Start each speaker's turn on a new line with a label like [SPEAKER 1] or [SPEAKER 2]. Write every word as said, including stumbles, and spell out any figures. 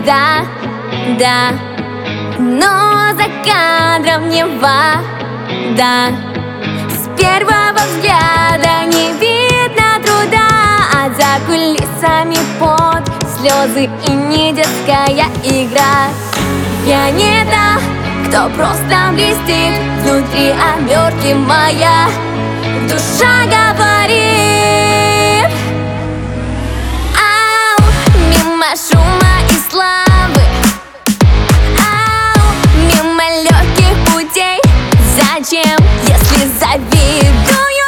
[SPEAKER 1] да, да, но за кадром не вода. С первого взгляда не видно труда, а за кулисами пот, слезы и не детская игра. Я не та, кто просто блестит, внутри обертки моя душа говорит. Ау, мимо шума и славы, ау, мимо легких путей. Зачем, если завидую